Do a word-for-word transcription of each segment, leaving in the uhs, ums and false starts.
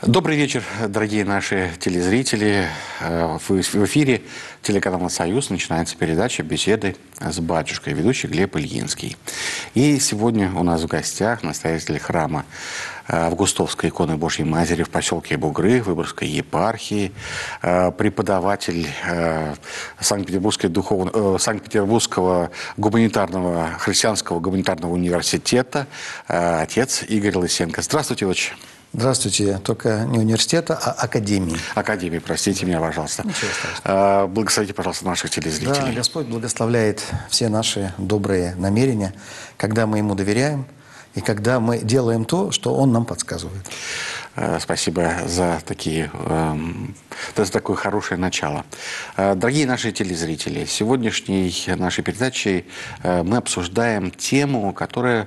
Добрый вечер, дорогие наши телезрители. В эфире телеканала «Союз» начинается передача «Беседы с батюшкой», ведущий Глеб Ильинский. И сегодня у нас в гостях настоятель храма Августовской иконы Божьей Матери в поселке Бугры Выборгской епархии, преподаватель Санкт-Петербургского, духовного, Санкт-Петербургского гуманитарного, христианского гуманитарного университета, отец Игорь Лысенко. Здравствуйте, отче. Здравствуйте. Только не университета, а академии. Академии, простите меня, пожалуйста. Ничего страшного. Благословите, пожалуйста, наших телезрителей. Да, Господь благословляет все наши добрые намерения, когда мы Ему доверяем и когда мы делаем то, что Он нам подсказывает. Спасибо за, такие, за такое хорошее начало. Дорогие наши телезрители, сегодняшней нашей передачей мы обсуждаем тему, которая,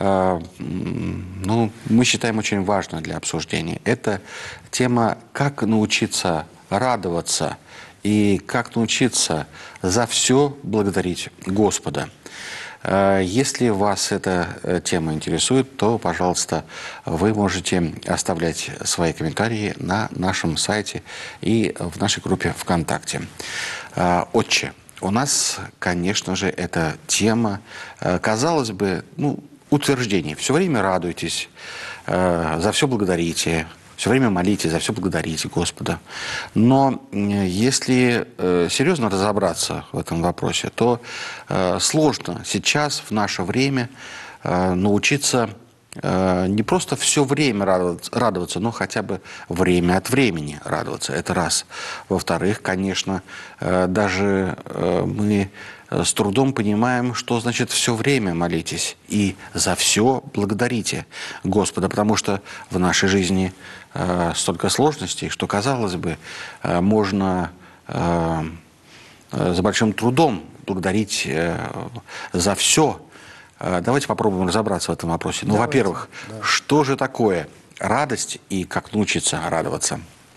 ну, мы считаем очень важной для обсуждения. Это тема, как научиться радоваться и как научиться за все благодарить Господа. Если вас эта тема интересует, то, пожалуйста, вы можете оставлять свои комментарии на нашем сайте и в нашей группе ВКонтакте. Отче, у нас, конечно же, эта тема, казалось бы, ну, утверждение. Все время радуйтесь, за все благодарите. Все время молитесь, за все благодарите Господа. Но если э, серьезно разобраться в этом вопросе, то э, сложно сейчас, в наше время, э, научиться э, не просто все время радоваться, радоваться, но хотя бы время от времени радоваться. Это раз. Во-вторых, конечно, э, даже э, мы с трудом понимаем, что значит все время молитесь и за все благодарите Господа, потому что в нашей жизни э, столько сложностей, что, казалось бы, э, можно э, э, с большим трудом благодарить э, за все. Э, давайте попробуем разобраться в этом вопросе. Ну, во-первых, да. Что же такое радость и как научиться радоваться?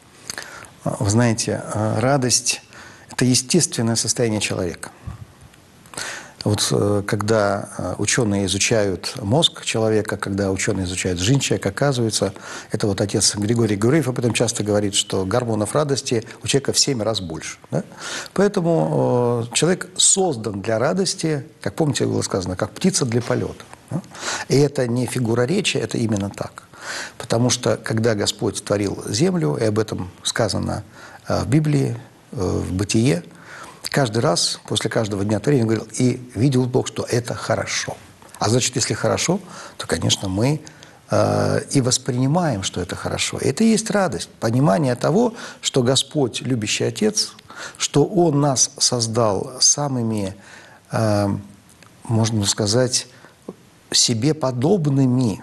Вы знаете, радость – это естественное состояние человека. Вот когда ученые изучают мозг человека, когда ученые изучают жизнь человека, оказывается, это вот отец Григорий Гуреев об этом часто говорит, что гормонов радости у человека в семь раз больше. Да? Поэтому э, человек создан для радости, как помните, было сказано, как птица для полета. Да? И это не фигура речи, это именно так. Потому что когда Господь творил землю, и об этом сказано э, в Библии, э, в Бытие, каждый раз, после каждого дня творения, он говорил, и видел Бог, что это хорошо. А значит, если хорошо, то, конечно, мы э, и воспринимаем, что это хорошо. И это и есть радость, понимание того, что Господь, любящий Отец, что Он нас создал самыми, э, можно сказать, себе подобными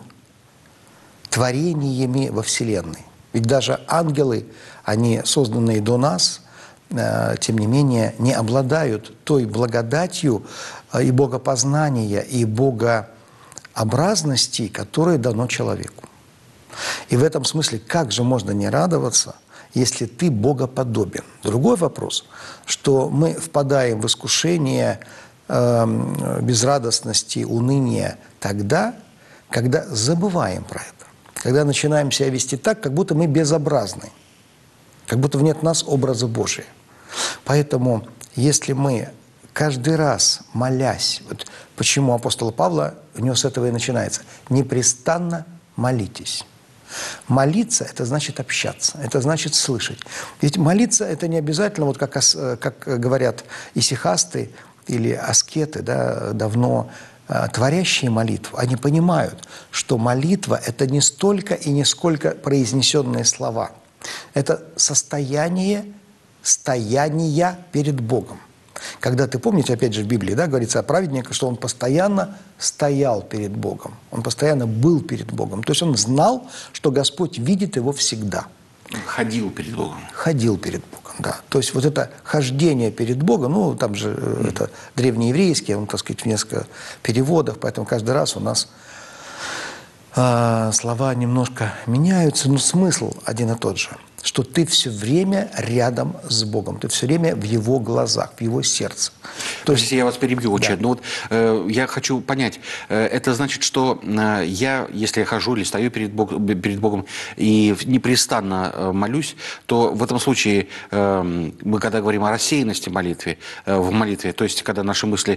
творениями во Вселенной. Ведь даже ангелы, они созданные до нас, тем не менее, не обладают той благодатью и богопознания, и богообразности, которое дано человеку. И в этом смысле, как же можно не радоваться, если ты богоподобен? Другой вопрос, что мы впадаем в искушение э, безрадостности, уныния тогда, когда забываем про это, когда начинаем себя вести так, как будто мы безобразны, как будто нет в нас образа Божия. Поэтому, если мы каждый раз, молясь, вот почему апостола Павла, у него с этого и начинается, непрестанно молитесь. Молиться – это значит общаться, это значит слышать. Ведь молиться – это не обязательно, вот как, как говорят исихасты или аскеты, да, давно творящие молитву, они понимают, что молитва – это не столько и не сколько произнесенные слова. Это состояние стояния перед Богом. Когда ты помните, опять же в Библии, да, говорится о праведнике, что он постоянно стоял перед Богом. Он постоянно был перед Богом. То есть он знал, что Господь видит его всегда. Ходил перед Богом. Ходил перед Богом, да. То есть вот это хождение перед Богом, ну, там же mm. это древнееврейский, он, так сказать, в несколько переводах, поэтому каждый раз у нас э, слова немножко меняются, но смысл один и тот же. что ты все время рядом с Богом, ты все время в Его глазах, в Его сердце. То есть я вас перебью очень. Да. Ну вот э, я хочу понять, э, это значит, что э, я, если я хожу или стою перед, Бог, перед Богом и непрестанно э, молюсь, то в этом случае э, мы, когда говорим о рассеянности молитвы, э, в молитве, то есть когда наши мысли,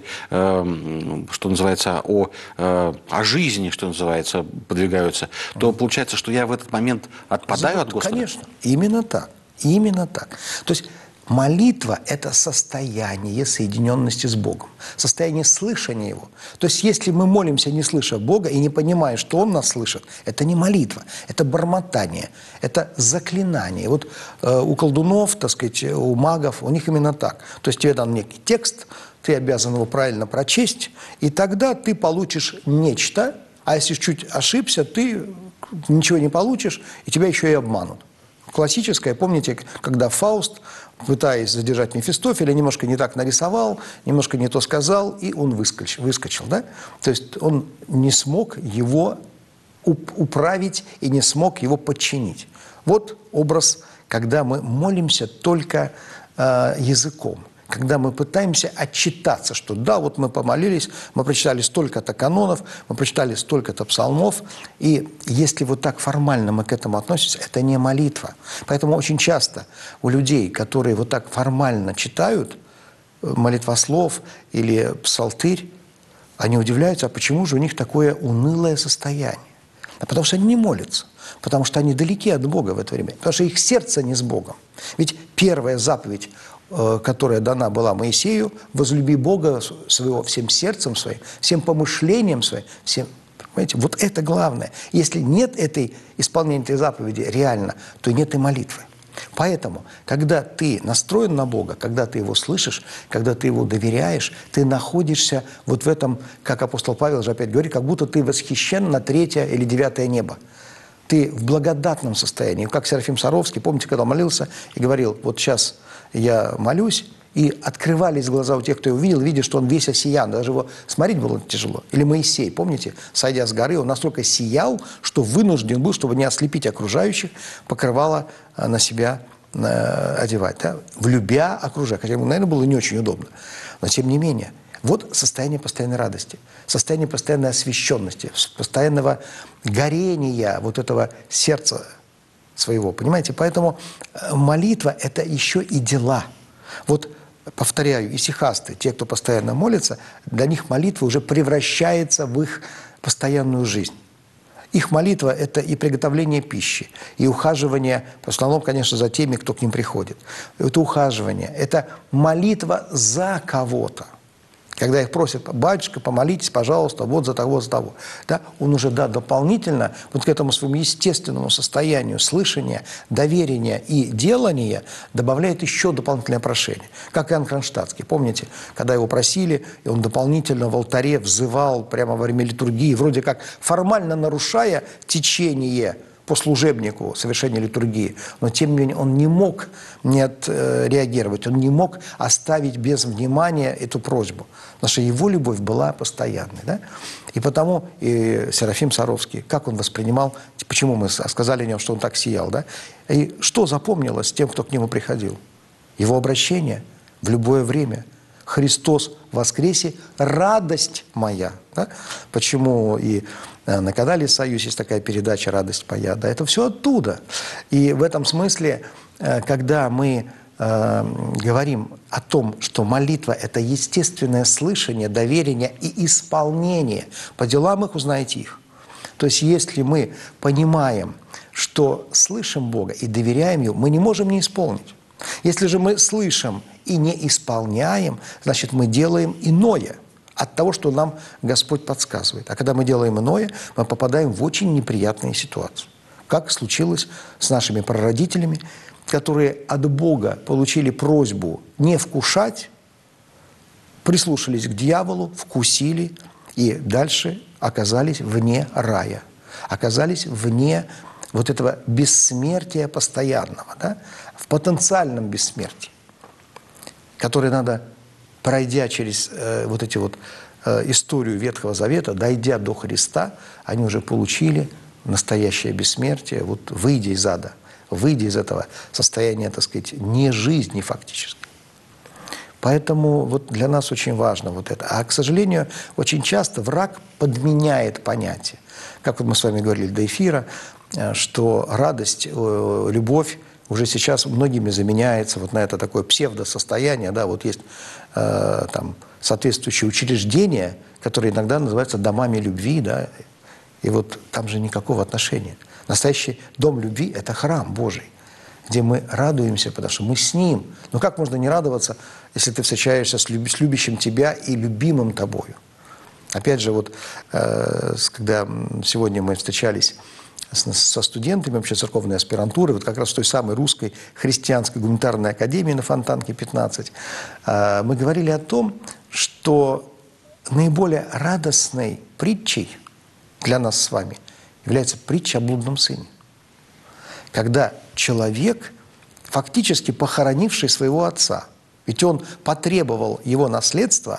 э, что называется, о, э, о жизни, что называется, подвигаются, то получается, что я в этот момент отпадаю от Господа? Конечно, именно так, именно так. То есть молитва – это состояние соединенности с Богом, состояние слышания Его. То есть если мы молимся, не слыша Бога и не понимая, что Он нас слышит, это не молитва, это бормотание, это заклинание. Вот э, у колдунов, так сказать, у магов, у них именно так. То есть тебе дан некий текст, ты обязан его правильно прочесть, и тогда ты получишь нечто, а если чуть ошибся, ты ничего не получишь, и тебя еще и обманут. Классическое, помните, когда Фауст, пытаясь задержать Мефистофеля, немножко не так нарисовал, немножко не то сказал, и он выскочил, выскочил, да? То есть он не смог его управить и не смог его подчинить. Вот образ, когда мы молимся только э, языком. Когда мы пытаемся отчитаться, что да, вот мы помолились, мы прочитали столько-то канонов, мы прочитали столько-то псалмов, и если вот так формально мы к этому относимся, это не молитва. Поэтому очень часто у людей, которые вот так формально читают молитвослов или псалтырь, они удивляются, а почему же у них такое унылое состояние? А потому что они не молятся, потому что они далеки от Бога в это время, потому что их сердце не с Богом. Ведь первая заповедь, которая дана была Моисею: возлюби Бога своего всем сердцем своим, всем помышлением своим, всем. Понимаете, вот это главное. Если нет этой исполнения этой заповеди реально, то нет и молитвы. Поэтому, когда ты настроен на Бога, когда ты Его слышишь, когда ты Его доверяешь, ты находишься вот в этом, как апостол Павел же опять говорит, как будто ты восхищен на третье или девятое небо. Ты в благодатном состоянии. Как Серафим Саровский, помните, когда молился и говорил: вот сейчас я молюсь, и открывались глаза у тех, кто его видел, видя, что он весь осиян, даже его смотреть было тяжело. Или Моисей, помните, сойдя с горы, он настолько сиял, что вынужден был, чтобы не ослепить окружающих, покрывало на себя одевать, да? Влюбя окружающих. Хотя ему, наверное, было не очень удобно. Но тем не менее, вот состояние постоянной радости, состояние постоянной освященности, постоянного горения вот этого сердца своего, понимаете? Поэтому молитва – это еще и дела. Вот, повторяю, исихасты, те, кто постоянно молится, для них молитва уже превращается в их постоянную жизнь. Их молитва – это и приготовление пищи, и ухаживание, в основном, конечно, за теми, кто к ним приходит. Это ухаживание, это молитва за кого-то. Когда их просят: батюшка, помолитесь, пожалуйста, вот за того, за того. Да? Он уже, да, дополнительно вот к этому своему естественному состоянию слышания, доверия и делания добавляет еще дополнительное прошение. Как Иоанн Кронштадтский. Помните, когда его просили, и он дополнительно в алтаре взывал прямо во время литургии, вроде как формально нарушая течение по служебнику совершения литургии, но тем не менее он не мог не отреагировать, он не мог оставить без внимания эту просьбу, потому что его любовь была постоянной. Да? И потому и Серафим Саровский, как он воспринимал, почему мы сказали о нем, что он так сиял, да? И что запомнилось тем, кто к нему приходил? Его обращение в любое время: Христос воскресе, радость моя. Да? Почему и на канале «Союз» есть такая передача «Радость моя». Да, это все оттуда. И в этом смысле, когда мы э, говорим о том, что молитва – это естественное слышание, доверие и исполнение, по делам их узнаете их. То есть если мы понимаем, что слышим Бога и доверяем Ему, мы не можем не исполнить. Если же мы слышим и не исполняем, значит, мы делаем иное от того, что нам Господь подсказывает. А когда мы делаем иное, мы попадаем в очень неприятные ситуации. Как случилось с нашими прародителями, которые от Бога получили просьбу не вкушать, прислушались к дьяволу, вкусили и дальше оказались вне рая, оказались вне вот этого бессмертия постоянного, да? В потенциальном бессмертии, которое надо, пройдя через э, вот эти вот э, историю Ветхого Завета, дойдя до Христа, они уже получили настоящее бессмертие, вот выйдя из ада, выйдя из этого состояния, так сказать, не жизни фактически. Поэтому вот для нас очень важно вот это. А, к сожалению, очень часто враг подменяет понятие. Как вот мы с вами говорили до эфира, что радость, любовь уже сейчас многими заменяется вот на это такое псевдосостояние. Да, вот есть э, там соответствующие учреждения, которые иногда называются домами любви, да, и вот там же никакого отношения. Настоящий дом любви – это храм Божий, где мы радуемся, потому что мы с Ним. Но как можно не радоваться, если ты встречаешься с, люб... с любящим тебя и любимым тобою? Опять же, вот э, когда сегодня мы встречались с, со студентами вообще церковной аспирантуры, вот как раз в той самой русской христианской гуманитарной академии на Фонтанке пятнадцать, э, мы говорили о том, что наиболее радостной притчей для нас с вами является притча о блудном сыне. Когда человек, фактически похоронивший своего отца, ведь он потребовал его наследства,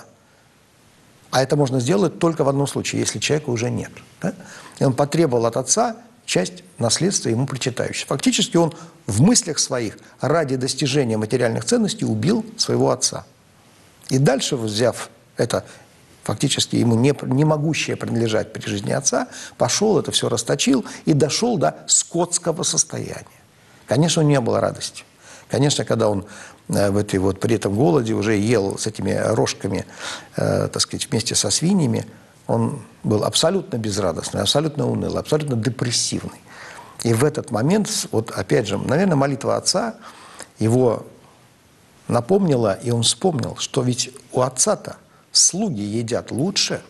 а это можно сделать только в одном случае, если человека уже нет. Да? И он потребовал от отца часть наследства ему причитающей. Фактически он в мыслях своих ради достижения материальных ценностей убил своего отца. И дальше, взяв это фактически ему не, не могущее принадлежать при жизни отца, пошел, это все расточил и дошел до скотского состояния. Конечно, у него не было радости. Конечно, когда он э, в этой вот, при этом голоде уже ел с этими рожками, э, так сказать, вместе со свиньями, он был абсолютно безрадостный, абсолютно унылый, абсолютно депрессивный. И в этот момент, вот опять же, наверное, молитва отца его напомнила, и он вспомнил, что ведь у отца-то слуги едят лучше.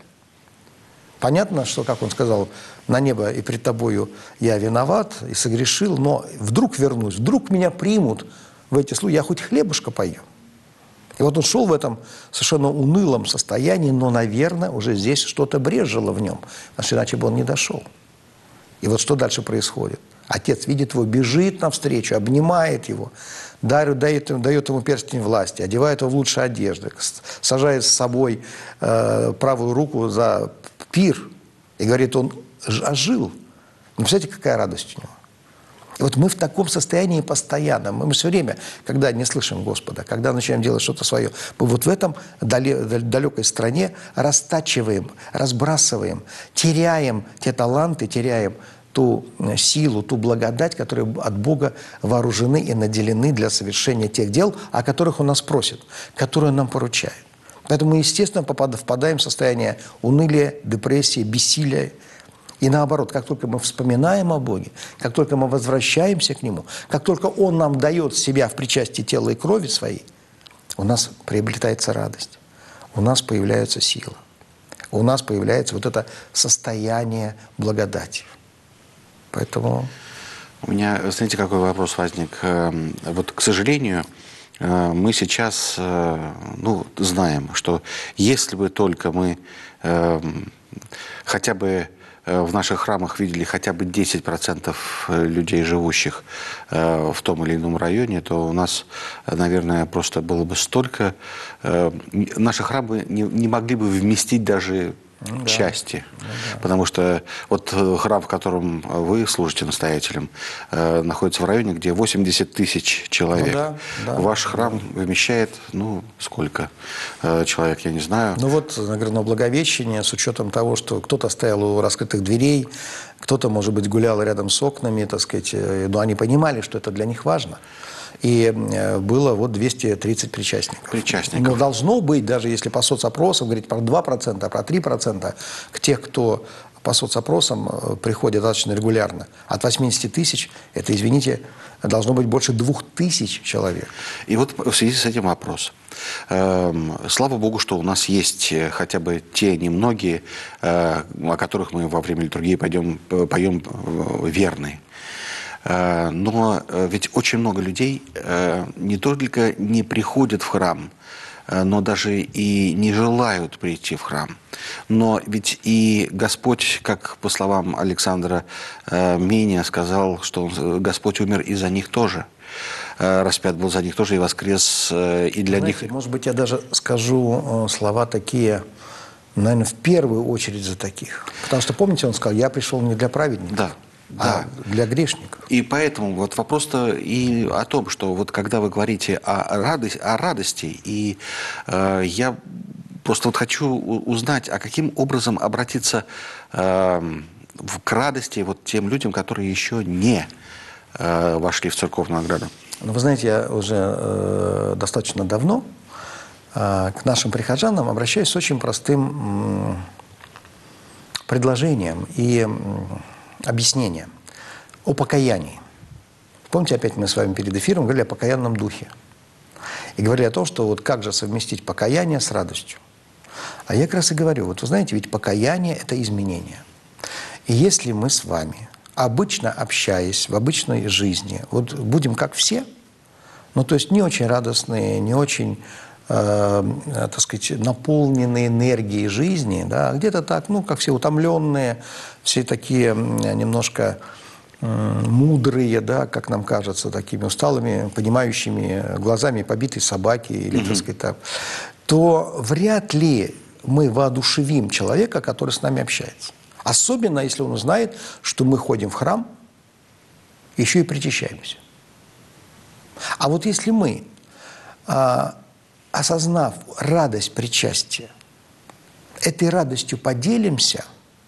Понятно, что, как он сказал, на небо и пред тобою я виноват и согрешил, но вдруг вернусь, вдруг меня примут в эти слуги, я хоть хлебушка поем. И вот он шел в этом совершенно унылом состоянии, но, наверное, уже здесь что-то брежило в нем, потому что иначе бы он не дошел. И вот что дальше происходит? Отец видит его, бежит навстречу, обнимает его, дает, дает, дает ему перстень власти, одевает его в лучшие одежды, сажает с собой э, правую руку за пир и говорит, он ожил. Ну, представляете, какая радость у него? И вот мы в таком состоянии постоянно. Мы, мы все время, когда не слышим Господа, когда начинаем делать что-то свое, мы вот в этом далекой стране растачиваем, разбрасываем, теряем те таланты, теряем ту силу, ту благодать, которые от Бога вооружены и наделены для совершения тех дел, о которых Он нас просит, которые Он нам поручает. Поэтому мы, естественно, впадаем в состояние уныния, депрессии, бессилия. И наоборот, как только мы вспоминаем о Боге, как только мы возвращаемся к Нему, как только Он нам дает себя в причастии тела и крови своей, у нас приобретается радость, у нас появляется сила, у нас появляется вот это состояние благодати. Поэтому... У меня, знаете, какой вопрос возник? Вот, к сожалению, мы сейчас, ну, знаем, что если бы только мы хотя бы в наших храмах видели хотя бы десять процентов людей, живущих в том или ином районе, то у нас, наверное, просто было бы столько... Наши храмы не, не могли бы вместить даже... Ну, части. Да. Ну, да. Потому что вот храм, в котором вы служите настоятелем, э, находится в районе, где восемьдесят тысяч человек. Ну, да, да, Ваш храм да. вмещает, ну, сколько э, человек, я не знаю. Ну вот, наверное, Благовещение, с учетом того, что кто-то стоял у раскрытых дверей, кто-то, может быть, гулял рядом с окнами, так сказать, но они понимали, что это для них важно. И было вот двести тридцать причастников. Причастников. Но должно быть, даже если по соцопросам говорить про два процента, а про три процента, к тех, кто по соцопросам приходит достаточно регулярно, от восьмидесяти тысяч, это, извините, должно быть больше двух тысяч человек. И вот в связи с этим вопрос. Слава Богу, что у нас есть хотя бы те немногие, о которых мы во время литургии пойдем, поем верные. Но ведь очень много людей не только не приходят в храм, но даже и не желают прийти в храм. Но ведь и Господь, как по словам Александра Меня, сказал, что Господь умер и за них тоже. Распят был за них тоже и воскрес, и для Знаете, них... Может быть, я даже скажу слова такие, наверное, в первую очередь за таких. Потому что, помните, он сказал, я пришел не для праведников. Да. Да. а для грешников. И поэтому вот вопрос-то и о том, что вот когда вы говорите о радости, о радости и э, я просто вот хочу узнать, а каким образом обратиться э, к радости вот тем людям, которые еще не э, вошли в церковную ограду? Ну, вы знаете, я уже э, достаточно давно э, к нашим прихожанам обращаюсь с очень простым э, предложением и э, объяснением о покаянии. Помните, опять мы с вами перед эфиром говорили о покаянном духе. И говорили о том, что вот как же совместить покаяние с радостью. А я как раз и говорю, вот вы знаете, ведь покаяние – это изменение. И если мы с вами, обычно общаясь в обычной жизни, вот будем как все, ну то есть не очень радостные, не очень, э, так сказать, наполненные энергией жизни, да, где-то так, ну как все утомленные, все такие немножко э, мудрые, да, как нам кажется, такими усталыми, понимающими глазами побитой собаки или, mm-hmm. так сказать, так, то вряд ли мы воодушевим человека, который с нами общается. Особенно, если он узнает, что мы ходим в храм, еще и причащаемся. А вот если мы, а, осознав радость причастия, этой радостью поделимся,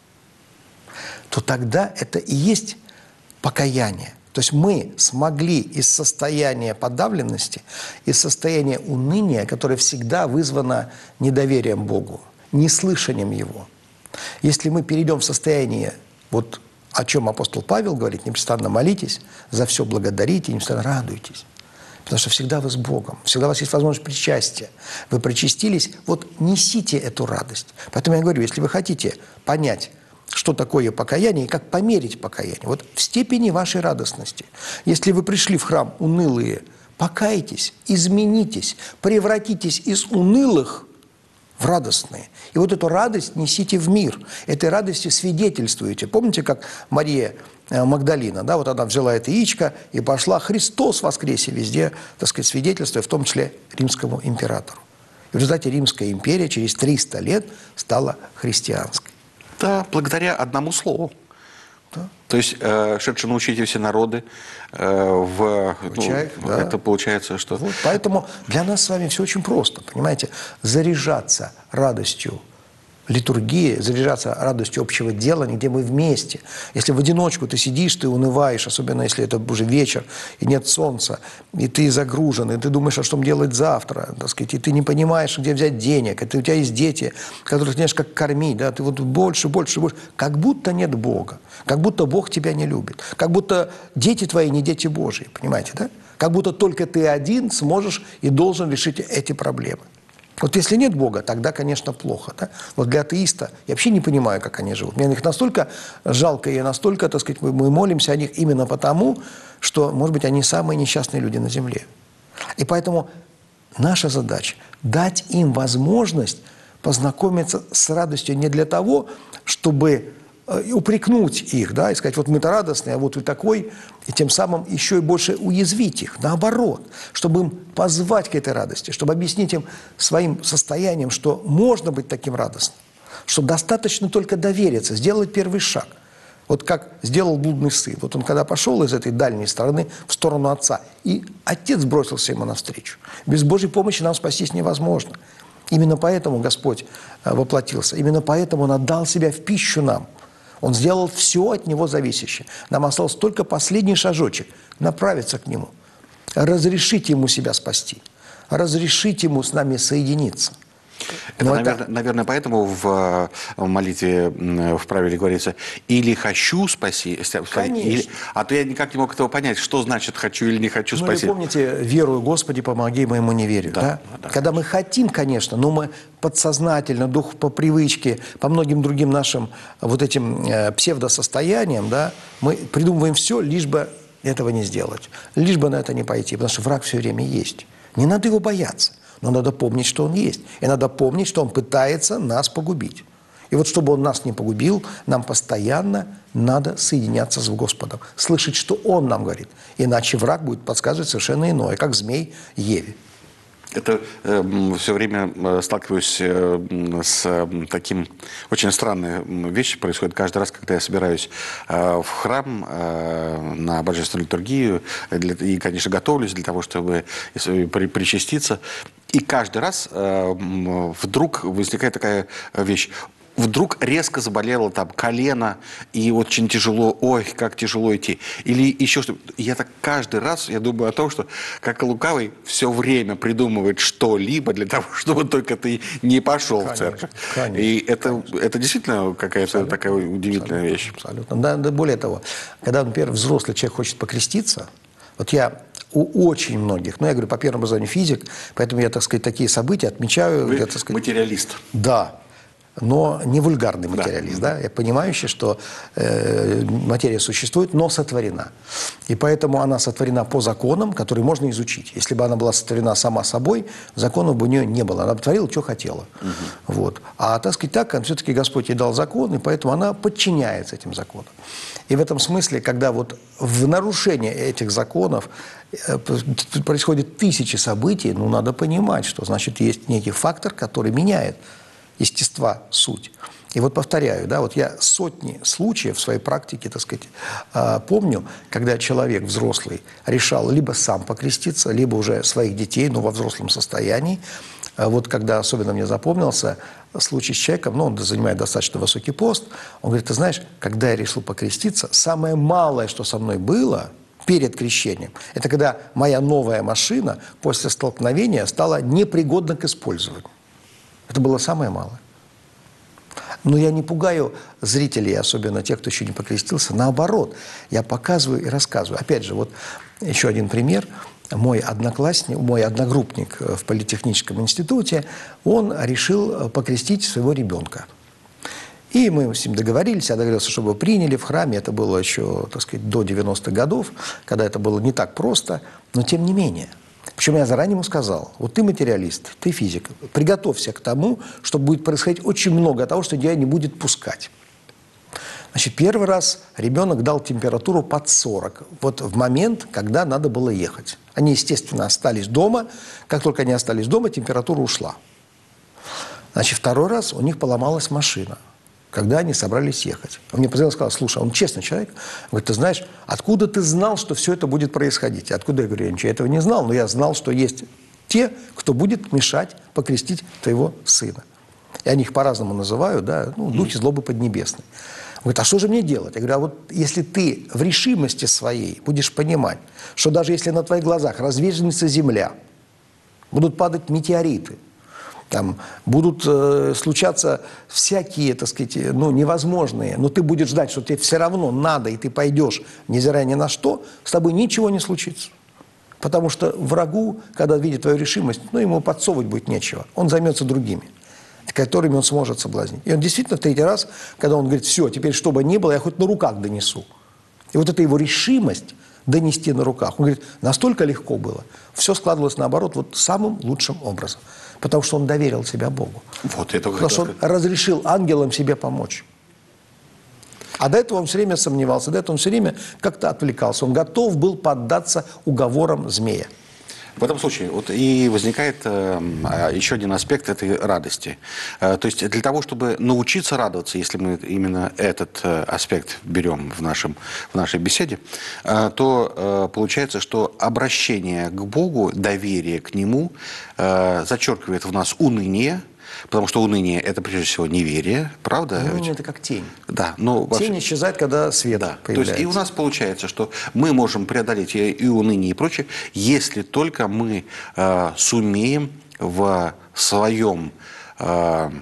то тогда это и есть покаяние. То есть мы смогли из состояния подавленности, из состояния уныния, которое всегда вызвано недоверием Богу, неслышанием Его. Если мы перейдем в состояние, вот о чем апостол Павел говорит, непрестанно молитесь, за все благодарите, непрестанно радуйтесь. Потому что всегда вы с Богом, всегда у вас есть возможность причастия. Вы причастились, вот несите эту радость. Поэтому я говорю, если вы хотите понять, что такое покаяние и как померить покаяние, вот в степени вашей радостности. Если вы пришли в храм унылые, покайтесь, изменитесь, превратитесь из унылых в радостные. И вот эту радость несите в мир. Этой радостью свидетельствуете. Помните, как Мария Магдалина, да, вот она взяла это яичко и пошла «Христос воскресе» везде, так сказать, свидетельствуя, в том числе римскому императору. И в результате Римская империя через триста лет стала христианской. Да, благодаря одному слову. Да. То есть, э, шедшие научите все народы, э, в, Получает, ну, да. это получается, что... Вот, поэтому для нас с вами все очень просто, понимаете? Заряжаться радостью литургии, заряжаться радостью общего дела, где мы вместе. Если в одиночку ты сидишь, ты унываешь, особенно если это уже вечер, и нет солнца, и ты загружен, и ты думаешь, а что мне делать завтра, так сказать, и ты не понимаешь, где взять денег, и ты, у тебя есть дети, которых не знаешь, как кормить, да, ты вот больше, больше, больше, как будто нет Бога, как будто Бог тебя не любит, как будто дети твои не дети Божьи, понимаете, да? Как будто только ты один сможешь и должен решить эти проблемы. Вот если нет Бога, тогда, конечно, плохо. Да? Вот для атеиста я вообще не понимаю, как они живут. Мне их настолько жалко и настолько, так сказать, мы, мы молимся о них именно потому, что, может быть, они самые несчастные люди на земле. И поэтому наша задача – дать им возможность познакомиться с радостью не для того, чтобы упрекнуть их, да, и сказать, вот мы-то радостные, а вот вы такой, и тем самым еще и больше уязвить их. Наоборот, чтобы им позвать к этой радости, чтобы объяснить им своим состоянием, что можно быть таким радостным, что достаточно только довериться, сделать первый шаг. Вот как сделал блудный сын. Вот он когда пошел из этой дальней стороны в сторону отца, и отец бросился ему навстречу. Без Божьей помощи нам спастись невозможно. Именно поэтому Господь воплотился, именно поэтому Он отдал себя в пищу нам. Он сделал все от Него зависящее. Нам остался только последний шажочек – направиться к Нему, разрешить Ему себя спасти, разрешить Ему с нами соединиться. Это, наверное, это... наверное, поэтому в, в молитве в правиле говорится «или хочу спаси», или... а то я никак не мог этого понять, что значит «хочу» или «не хочу ну, спасти». Ну, вы помните «верую, Господи, помоги моему неверию», да? Да? Да, когда мы хотим, конечно, но мы подсознательно, дух по привычке, по многим другим нашим вот этим э, псевдосостояниям, да, мы придумываем все, лишь бы этого не сделать, лишь бы на это не пойти, потому что враг все время есть. Не надо его бояться. Но надо помнить, что он есть. И надо помнить, что он пытается нас погубить. И вот чтобы он нас не погубил, нам постоянно надо соединяться с Господом. Слышать, что Он нам говорит. Иначе враг будет подсказывать совершенно иное, как змей Еве. Это э, все время э, сталкиваюсь э, с э, таким очень странной вещью происходит каждый раз, когда я собираюсь э, в храм э, на божественную литургию для, и, конечно, готовлюсь для того, чтобы при, причаститься. И каждый раз э, вдруг возникает такая вещь. Вдруг резко заболело там колено, и очень тяжело, ой, как тяжело идти. Или еще что-то. Я так каждый раз, я думаю о том, что как лукавый все время придумывает что-либо для того, чтобы только ты не пошел конечно, в церковь. Конечно, и это, это действительно какая-то такая удивительная абсолютно, вещь. Абсолютно. Да, да, более того, когда, например, взрослый человек хочет покреститься, вот я у очень многих, ну, я говорю, по первому образованию физик, поэтому я, так сказать, такие события отмечаю. Вы я, так сказать, материалист. Да. Но не вульгарный материалист, да, да? Я понимающий, что э, материя существует, но сотворена. И поэтому она сотворена по законам, которые можно изучить. Если бы она была сотворена сама собой, законов бы у нее не было. Она бы творила, что хотела. Угу. Вот. А, так сказать, так, все-таки Господь ей дал закон, и поэтому она подчиняется этим законам. И в этом смысле, когда вот в нарушение этих законов э, происходит тысячи событий, ну, надо понимать, что, значит, есть некий фактор, который меняет естества суть. И вот повторяю, да, вот я сотни случаев в своей практике, так сказать, помню, когда человек взрослый решал либо сам покреститься, либо уже своих детей, но во взрослом состоянии. Вот когда особенно мне запомнился случай с человеком, ну, он занимает достаточно высокий пост, он говорит, ты знаешь, когда я решил покреститься, самое малое, что со мной было перед крещением, это когда моя новая машина после столкновения стала непригодна к использованию. Это было самое малое. Но я не пугаю зрителей, особенно тех, кто еще не покрестился. Наоборот, я показываю и рассказываю. Опять же, вот еще один пример. Мой одноклассник, мой одногруппник в Политехническом институте, он решил покрестить своего ребенка. И мы с ним договорились, я договорился, чтобы его приняли в храме. Это было еще, так сказать, до девяностых годов, когда это было не так просто, но тем не менее. Причем я заранее ему сказал, вот ты материалист, ты физик, приготовься к тому, что будет происходить очень много того, что тебя не будет пускать. Значит, первый раз ребенок дал температуру под сорок, вот в момент, когда надо было ехать. Они, естественно, остались дома, как только они остались дома, температура ушла. Значит, второй раз у них поломалась машина, когда они собрались ехать. Он мне позвонил и сказал, слушай, он честный человек. Он говорит, ты знаешь, откуда ты знал, что все это будет происходить? Откуда? Я говорю, я ничего этого не знал, но я знал, что есть те, кто будет мешать покрестить твоего сына. И они их по-разному называют, да, ну, духи злобы поднебесной. Он говорит, а что же мне делать? Я говорю, а вот если ты в решимости своей будешь понимать, что даже если на твоих глазах разверзнется земля, будут падать метеориты, там будут э, случаться всякие, так сказать, ну, невозможные, но ты будешь ждать, что тебе все равно надо, и ты пойдешь, невзирая ни на что, с тобой ничего не случится. Потому что врагу, когда видит твою решимость, ну, ему подсовывать будет нечего. Он займется другими, которыми он сможет соблазнить. И он действительно в третий раз, когда он говорит, все, теперь что бы ни было, я хоть на руках донесу. И вот эта его решимость донести на руках, он говорит, настолько легко было. Все складывалось наоборот, вот самым лучшим образом. Потому что он доверил себя Богу. Вот это потому что он разрешил ангелам себе помочь. А до этого он все время сомневался, до этого он все время как-то отвлекался. Он готов был поддаться уговорам змея. В этом случае вот и возникает э, еще один аспект этой радости. Э, то есть для того, чтобы научиться радоваться, если мы именно этот э, аспект берем в, нашем, в нашей беседе, э, то э, получается, что обращение к Богу, доверие к Нему э, зачеркивает в нас уныние, потому что уныние – это, прежде всего, неверие, правда? Уныние – это как тень. Да. Но вообще... Тень исчезает, когда свет да. появляется. То есть и у нас получается, что мы можем преодолеть и, и уныние, и прочее, если только мы э, сумеем в своем э,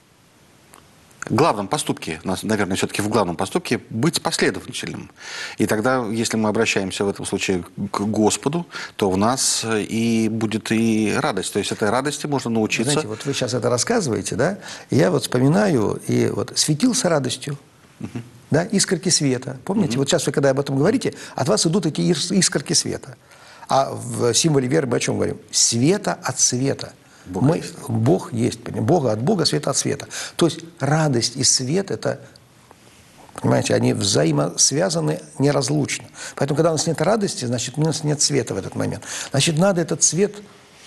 главном поступке, наверное, все-таки в главном поступке, быть последовательным. И тогда, если мы обращаемся в этом случае к Господу, то в нас и будет и радость. То есть этой радости можно научиться. Знаете, вот вы сейчас это рассказываете, да? И я вот вспоминаю, и вот светился радостью, угу. да, искорки света. Помните? Угу. Вот сейчас вы, когда об этом говорите, от вас идут эти искорки света. А в символе веры мы о чем говорим? Света от света. Бог, мы, есть. Бог есть. Бога от Бога, света от света. То есть радость и свет – это, понимаете, они взаимосвязаны неразлучно. Поэтому, когда у нас нет радости, значит, у нас нет света в этот момент. Значит, надо этот свет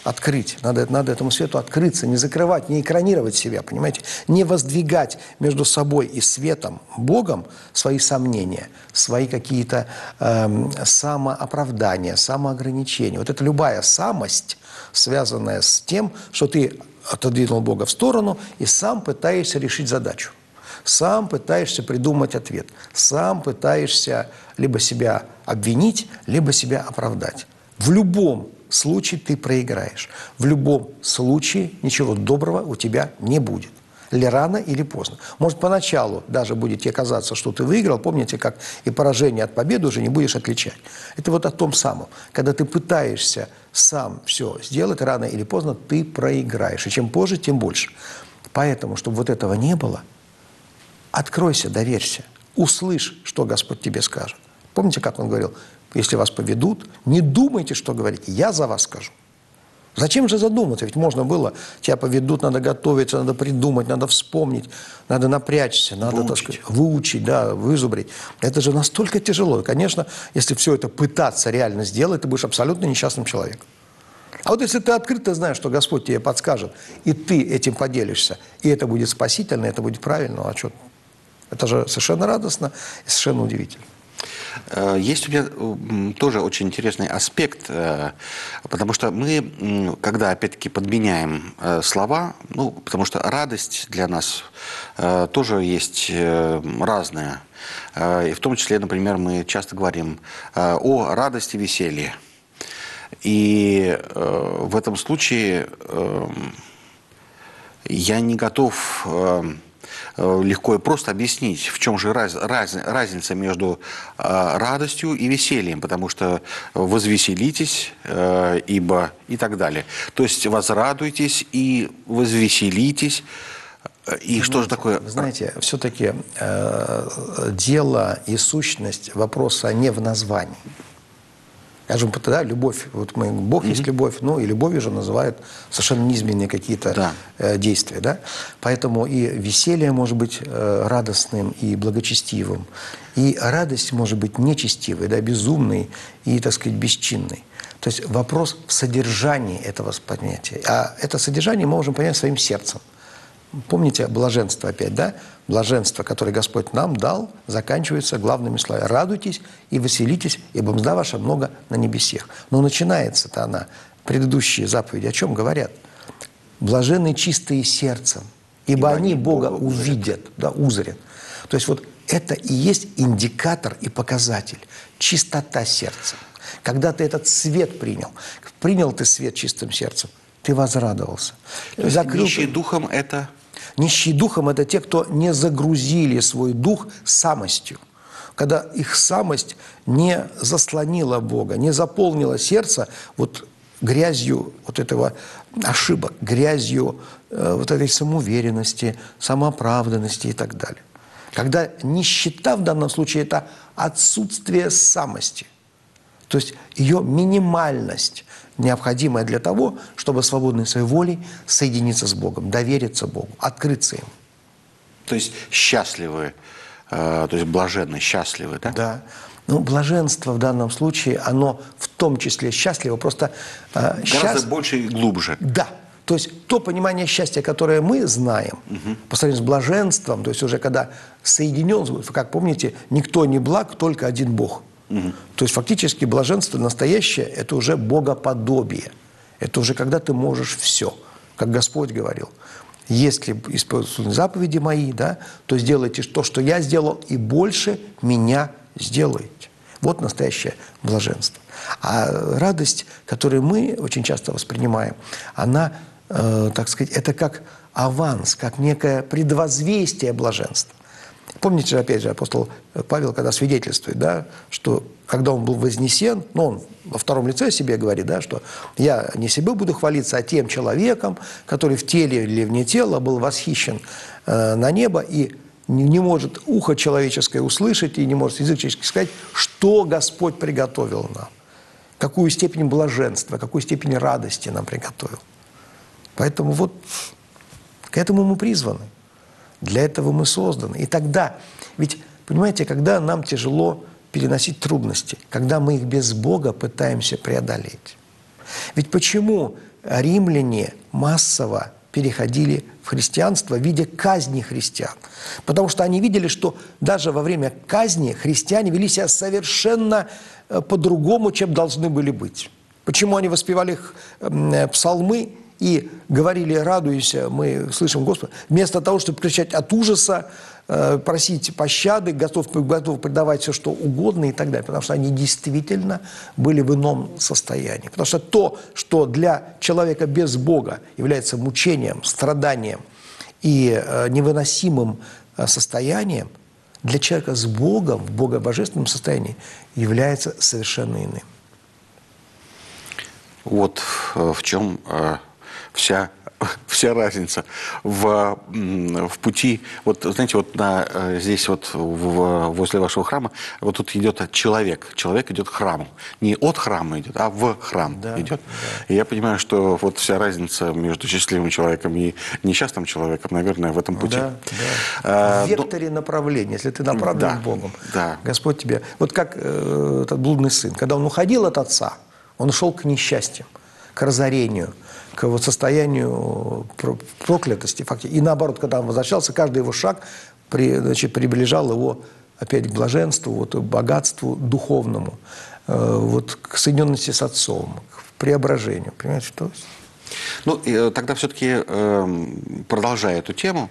открыть, надо, надо этому свету открыться, не закрывать, не экранировать себя, понимаете, не воздвигать между собой и светом, Богом, свои сомнения, свои какие-то э, самооправдания, самоограничения. Вот это любая самость, связанная с тем, что ты отодвинул Бога в сторону и сам пытаешься решить задачу, сам пытаешься придумать ответ, сам пытаешься либо себя обвинить, либо себя оправдать. В любом случае ты проиграешь. В любом случае ничего доброго у тебя не будет. Или рано, или поздно. Может, поначалу даже будет тебе казаться, что ты выиграл. Помните, как и поражение от победы уже не будешь отличать. Это вот о том самом. Когда ты пытаешься сам все сделать, рано или поздно ты проиграешь. И чем позже, тем больше. Поэтому, чтобы вот этого не было, откройся, доверься. Услышь, что Господь тебе скажет. Помните, как Он говорил? Если вас поведут, не думайте, что говорить. Я за вас скажу. Зачем же задуматься? Ведь можно было, тебя поведут, надо готовиться, надо придумать, надо вспомнить, надо напрячься, надо, выучить. так сказать, выучить, да, вызубрить. Это же настолько тяжело. И, конечно, если все это пытаться реально сделать, ты будешь абсолютно несчастным человеком. А вот если ты открыто знаешь, что Господь тебе подскажет, и ты этим поделишься, и это будет спасительно, это будет правильно, а что? Это же совершенно радостно и совершенно удивительно. Есть у меня тоже очень интересный аспект, потому что мы, когда опять-таки подменяем слова, ну, потому что радость для нас тоже есть разная. И в том числе, например, мы часто говорим о радости, веселье. И в этом случае я не готов легко и просто объяснить, в чем же раз, раз, разница между э, радостью и весельем, потому что возвеселитесь, э, ибо и так далее. То есть возрадуйтесь и возвеселитесь. И вы что знаете, же такое? Вы знаете, все-таки э, дело и сущность вопроса не в названии. Скажем, да, любовь, вот мы, Бог mm-hmm. есть любовь, ну и любовью же называют совершенно низменные какие-то да. э, действия, да. Поэтому и веселье может быть э, радостным и благочестивым, и радость может быть нечестивой, да, безумной и, так сказать, бесчинной. То есть вопрос в содержании этого понятия. А это содержание мы можем понять своим сердцем. Помните блаженство опять, да? Блаженство, которое Господь нам дал, заканчивается главными словами. Радуйтесь и веселитесь, ибо мзда ваша много на небесех. Но начинается-то она, предыдущие заповеди, о чем говорят? Блаженны чистые сердцем, ибо, ибо они Бога, Бога увидят, да, узрят. То есть вот это и есть индикатор и показатель. Чистота сердца. Когда ты этот свет принял, принял ты свет чистым сердцем, ты возрадовался. То есть Закрыл... нищие духом это... Нищие духом – это те, кто не загрузили свой дух самостью. Когда их самость не заслонила Бога, не заполнила сердце вот грязью вот этого ошибок, грязью э, вот этой самоуверенности, самооправданности и так далее. Когда нищета в данном случае – это отсутствие самости. То есть ее минимальность, необходимая для того, чтобы свободной своей волей соединиться с Богом, довериться Богу, открыться Ему. То есть счастливы, э, то есть блаженны, счастливы, да? Да. Ну, блаженство в данном случае, оно в том числе счастливо, просто... Э, Гораздо счаст... больше и глубже. Да. То есть то понимание счастья, которое мы знаем, угу. по сравнению с блаженством, то есть уже когда соединен, как помните, никто не благ, только один Бог. Угу. То есть фактически блаженство настоящее – это уже богоподобие. Это уже когда ты можешь все, как Господь говорил. Если исполнить заповеди мои, да, то сделайте то, что я сделал, и больше меня сделаете. Вот настоящее блаженство. А радость, которую мы очень часто воспринимаем, она, э, так сказать, это как аванс, как некое предвозвестие блаженства. Помните же, опять же, апостол Павел, когда свидетельствует, да, что когда он был вознесен, ну, он во втором лице о себе говорит, да, что я не себе буду хвалиться, а тем человеком, который в теле или вне тела был восхищен э, на небо и не, не может ухо человеческое услышать и не может язык человеческий сказать, что Господь приготовил нам, какую степень блаженства, какую степень радости нам приготовил. Поэтому вот к этому мы призваны. Для этого мы созданы. И тогда, ведь, понимаете, когда нам тяжело переносить трудности, когда мы их без Бога пытаемся преодолеть. Ведь почему римляне массово переходили в христианство в виде казни христиан. Потому что они видели, что даже во время казни христиане вели себя совершенно по-другому, чем должны были быть. Почему они воспевали псалмы и говорили: «Радуйся, мы слышим Господа», вместо того, чтобы кричать от ужаса, просить пощады, готов, готов предавать все, что угодно и так далее. Потому что они действительно были в ином состоянии. Потому что то, что для человека без Бога является мучением, страданием и невыносимым состоянием, для человека с Богом, в богобожественном состоянии, является совершенно иным. Вот в чем вся, вся разница в, в пути. Вот, знаете, вот на, здесь вот в, возле вашего храма, вот тут идет человек. Человек идет к храму. Не от храма идет, а в храм да, идет. Да. И я понимаю, что вот вся разница между счастливым человеком и несчастным человеком, наверное, в этом пути. Да, да. А, в векторе но... направления, если ты направлен да, Богом, да. Господь тебе... Вот как э, этот блудный сын, когда он уходил от отца, он ушел к несчастью, к разорению, к вот состоянию проклятости. И наоборот, когда он возвращался, каждый его шаг при, значит, приближал его опять к блаженству, вот, к богатству духовному, э, вот, к соединенности с отцом, к преображению. Понимаете, что? Ну, и, тогда все-таки, э, продолжая эту тему,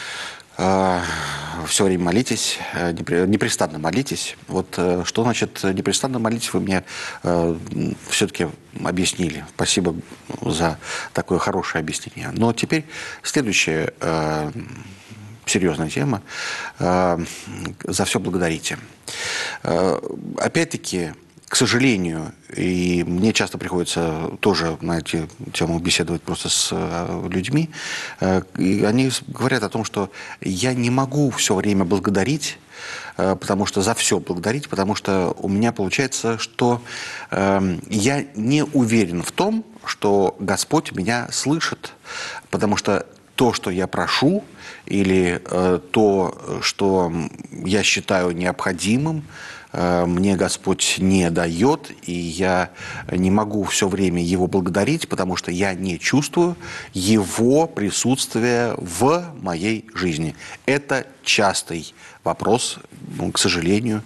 все время молитесь, непрестанно молитесь. Вот что значит непрестанно молитесь, вы мне все-таки объяснили. Спасибо за такое хорошее объяснение. Но теперь следующая серьезная тема. За все благодарите. Опять-таки, к сожалению, и мне часто приходится тоже на эту тему беседовать просто с людьми, и они говорят о том, что я не могу все время благодарить, потому что за все благодарить, потому что у меня получается, что я не уверен в том, что Господь меня слышит, потому что то, что я прошу, или то, что я считаю необходимым, мне Господь не дает, и я не могу все время Его благодарить, потому что я не чувствую Его присутствия в моей жизни. Это частый вопрос, к сожалению,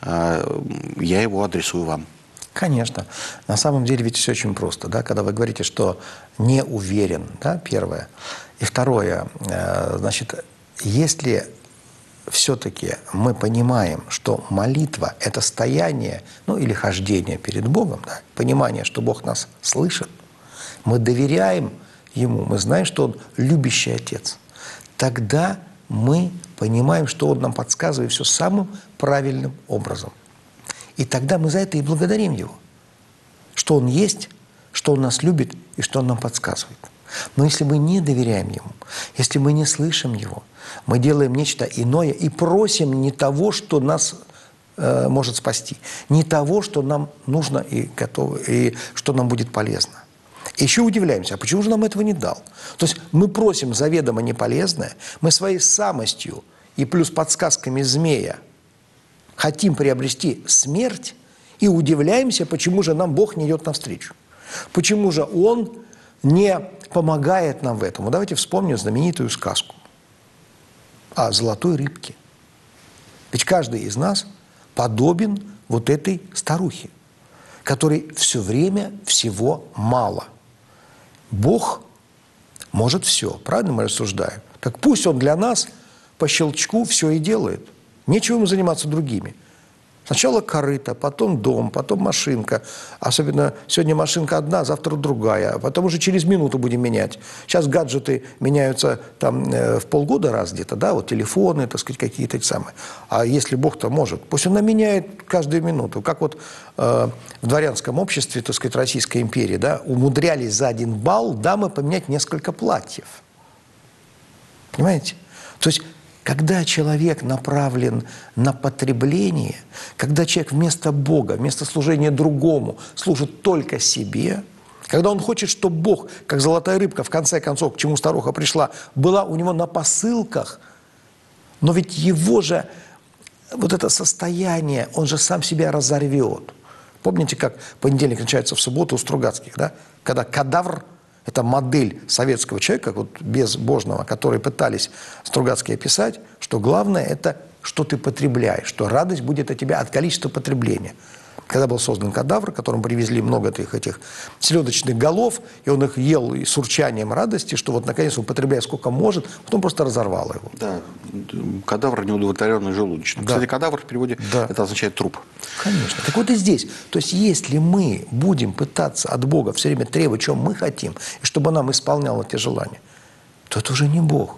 я его адресую вам. Конечно. На самом деле ведь все очень просто, да, когда вы говорите, что не уверен, да, первое. И второе, значит, если все-таки мы понимаем, что молитва – это стояние, ну или хождение перед Богом, да, понимание, что Бог нас слышит, мы доверяем Ему, мы знаем, что Он любящий Отец, тогда мы понимаем, что Он нам подсказывает все самым правильным образом. И тогда мы за это и благодарим Его, что Он есть, что Он нас любит и что Он нам подсказывает. Но если мы не доверяем Ему, если мы не слышим Его, мы делаем нечто иное и просим не того, что нас э, может спасти, не того, что нам нужно и готово, и что нам будет полезно. И еще удивляемся, а почему же нам этого не дал? То есть мы просим заведомо неполезное, мы своей самостью и плюс подсказками змея хотим приобрести смерть и удивляемся, почему же нам Бог не идет навстречу. Почему же Он не помогает нам в этом. Давайте вспомним знаменитую сказку о золотой рыбке. Ведь каждый из нас подобен вот этой старухе, которой все время всего мало. Бог может все, правильно мы рассуждаем? Так пусть Он для нас по щелчку все и делает. Нечего ему заниматься другими. Сначала корыто, потом дом, потом машинка. Особенно сегодня машинка одна, завтра другая. А потом уже через минуту будем менять. Сейчас гаджеты меняются там э, в полгода раз где-то, да, вот телефоны, так сказать, какие-то эти самые. А если Бог-то может, пусть Он нам меняет каждую минуту. Как вот э, в дворянском обществе, так сказать, Российской империи, да, умудрялись за один балл дамы поменять несколько платьев. Понимаете? То есть когда человек направлен на потребление, когда человек вместо Бога, вместо служения другому, служит только себе, когда он хочет, чтобы Бог, как золотая рыбка, в конце концов, к чему старуха пришла, была у него на посылках, но ведь его же вот это состояние, он же сам себя разорвет. Помните, как понедельник начинается в субботу у Стругацких, да? Когда кадавр Это модель советского человека, вот безбожного, который пытались Стругацкие описать, что главное – это что ты потребляешь, что радость будет от тебя от количества потребления. Когда был создан кадавр, которому привезли много этих, этих селедочных голов, и он их ел и с урчанием радости, что вот наконец он потребляет сколько может, потом просто разорвал его. Да, кадавр неудовлетворенный желудочным. Да. Кстати, кадавр в переводе да. это означает труп. Конечно. Так вот и здесь. То есть если мы будем пытаться от Бога все время требовать, чем мы хотим, и чтобы он нам исполнял эти желания, то это уже не Бог.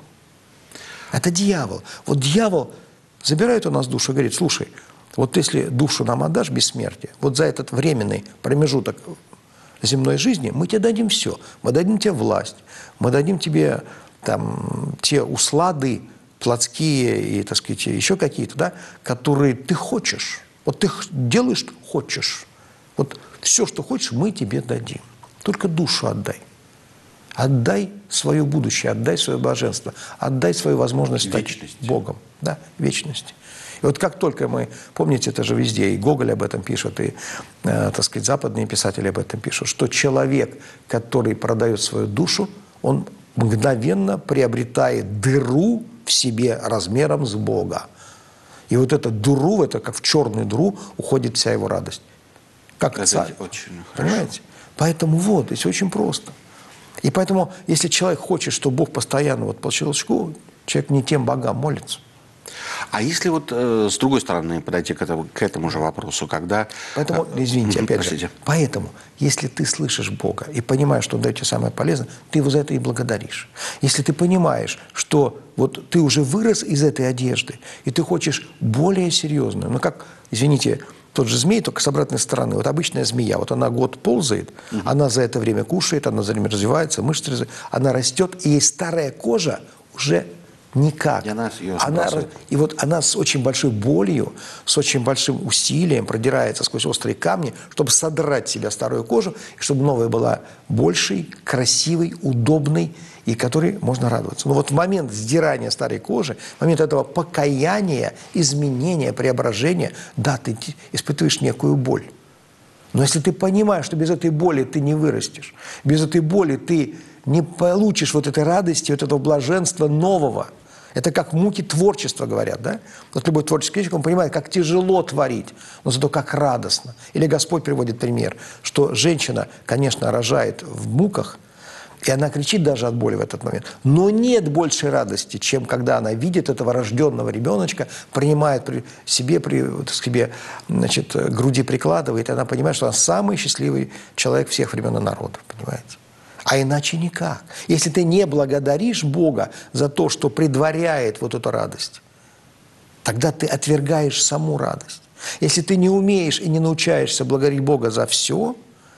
Это дьявол. Вот дьявол забирает у нас душу и говорит: слушай, вот если душу нам отдашь бессмертие, вот за этот временный промежуток земной жизни мы тебе дадим все. Мы дадим тебе власть, мы дадим тебе там, те услады плотские и, так сказать, еще какие-то, да, которые ты хочешь. Вот ты делаешь, что хочешь. Вот все, что хочешь, мы тебе дадим. Только душу отдай. Отдай свое будущее, отдай свое блаженство, отдай свою возможность стать Богом. Да, вечности. И вот как только мы, помните, это же везде, и Гоголь об этом пишет, и, э, так сказать, западные писатели об этом пишут, что человек, который продает свою душу, он мгновенно приобретает дыру в себе размером с Бога. И вот эту дыру, это как в черную дыру, уходит вся его радость. Как царь. Очень понимаете? Поэтому вот, здесь очень просто. И поэтому, если человек хочет, чтобы Бог постоянно вот по щелчку, человек не тем богам молится. А если вот э, с другой стороны подойти к этому, к этому же вопросу, когда... Поэтому, извините, опять же, поэтому, если ты слышишь Бога и понимаешь, что Он дает тебе самое полезное, ты Его за это и благодаришь. Если ты понимаешь, что вот ты уже вырос из этой одежды, и ты хочешь более серьезную, ну как, извините, тот же змей, только с обратной стороны. Вот обычная змея, вот она год ползает, угу. она за это время кушает, она за время развивается, мышцы развиваются, она растет, и ей старая кожа уже... Никак. И, она она, и вот она с очень большой болью, с очень большим усилием продирается сквозь острые камни, чтобы содрать с себя старую кожу, и чтобы новая была большей, красивой, удобной, и которой можно радоваться. Но вот в момент сдирания старой кожи, в момент этого покаяния, изменения, преображения, да, ты испытываешь некую боль. Но если ты понимаешь, что без этой боли ты не вырастешь, без этой боли ты не получишь вот этой радости, вот этого блаженства нового. Это как муки творчества, говорят, да? Вот любой творческий человек, он понимает, как тяжело творить, но зато как радостно. Или Господь приводит пример, что женщина, конечно, рожает в муках, и она кричит даже от боли в этот момент. Но нет большей радости, чем когда она видит этого рожденного ребеночка, принимает при себе, при к себе, значит, груди прикладывает, и она понимает, что она самый счастливый человек всех времен и народов, понимаете? А иначе никак. Если ты не благодаришь Бога за то, что предваряет вот эту радость, тогда ты отвергаешь саму радость. Если ты не умеешь и не научаешься благодарить Бога за все,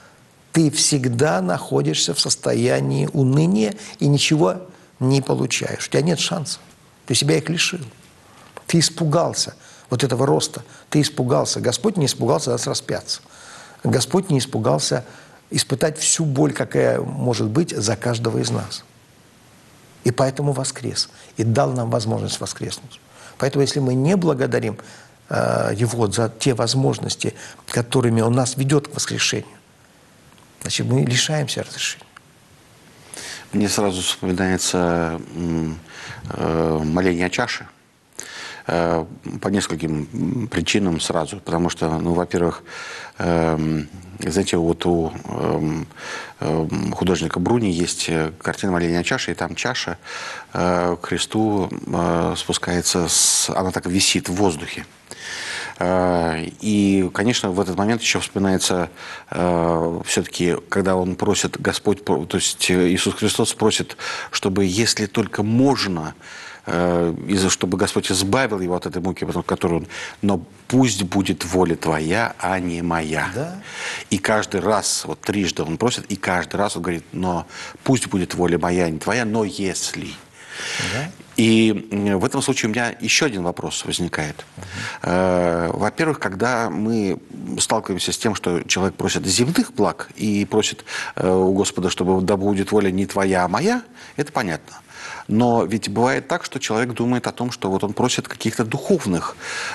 ты всегда находишься в состоянии уныния и ничего не получаешь. У тебя нет шансов. Ты себя их лишил. Ты испугался вот этого роста. Ты испугался. Господь не испугался нас распяться. Господь не испугался испытать всю боль, какая может быть за каждого из нас. И поэтому воскрес. И дал нам возможность воскреснуть. Поэтому если мы не благодарим э, Его за те возможности, которыми Он нас ведет к воскрешению, значит, мы лишаемся разрешения. Мне сразу вспоминается э, моление о чаше. Э, по нескольким причинам сразу. Потому что, ну, во-первых, э, знаете, вот у э, художника Бруни есть картина «Моление о чаше», и там чаша э, к Христу э, спускается, с, она так висит в воздухе. Э, и, конечно, в этот момент еще вспоминается э, все-таки, когда он просит, Господь, то есть Иисус Христос просит, чтобы, если только можно, из-за чтобы Господь избавил его от этой муки, которую он, но пусть будет воля твоя, а не моя. Да. И каждый раз, вот трижды он просит, и каждый раз он говорит, но пусть будет воля моя, а не твоя, но если. Да. И в этом случае у меня еще один вопрос возникает. Uh-huh. Во-первых, когда мы сталкиваемся с тем, что человек просит земных благ и просит у Господа, чтобы да будет воля не твоя, а моя, это понятно. Но ведь бывает так, что человек думает о том, что вот он просит каких-то духовных,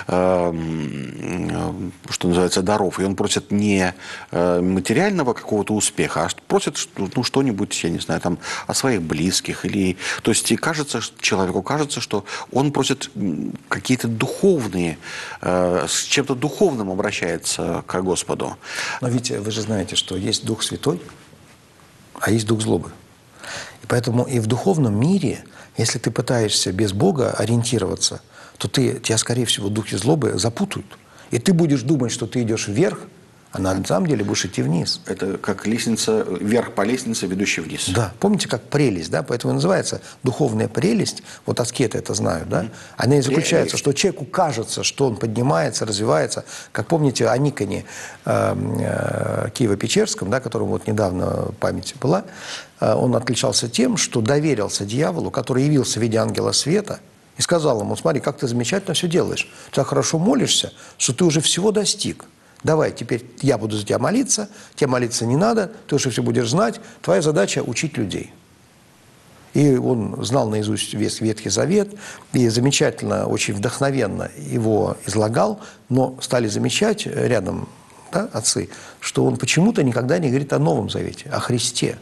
э, что называется, даров. И он просит не э, материального какого-то успеха, а просит ну, что-нибудь, я не знаю, там, о своих близких. Или... То есть и кажется, человеку кажется, что он просит какие-то духовные, э, с чем-то духовным обращается к Господу. Но ведь вы же знаете, что есть Дух Святой, а есть Дух злобы. И поэтому и в духовном мире, если ты пытаешься без Бога ориентироваться, то ты, тебя, скорее всего, духи злобы запутают. И ты будешь думать, что ты идешь вверх, а на самом деле будешь идти вниз. Это как лестница, вверх по лестнице, ведущей вниз. Да. Помните, как прелесть, да? Поэтому и называется духовная прелесть. Вот аскеты это знают, да? Она и заключается, что человеку кажется, что он поднимается, развивается. Как помните о Никоне э, э, Киево-Печерском, да, которому вот недавно память была, э, он отличался тем, что доверился дьяволу, который явился в виде ангела света, и сказал ему: смотри, как ты замечательно все делаешь. Ты так хорошо молишься, что ты уже всего достиг. Давай, теперь я буду за тебя молиться, тебе молиться не надо, ты уже все будешь знать, твоя задача – учить людей. И он знал наизусть весь Ветхий Завет, и замечательно, очень вдохновенно его излагал, но стали замечать рядом, да, отцы, что он почему-то никогда не говорит о Новом Завете, о Христе.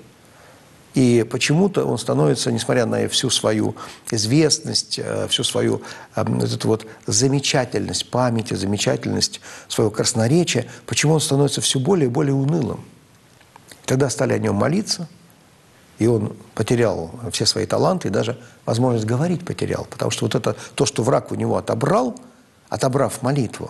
И почему-то он становится, несмотря на всю свою известность, всю свою вот эту вот замечательность памяти, замечательность своего красноречия, почему он становится все более и более унылым. Тогда стали о нем молиться, и он потерял все свои таланты, и даже возможность говорить потерял. Потому что вот это то, что враг у него отобрал, отобрав молитву,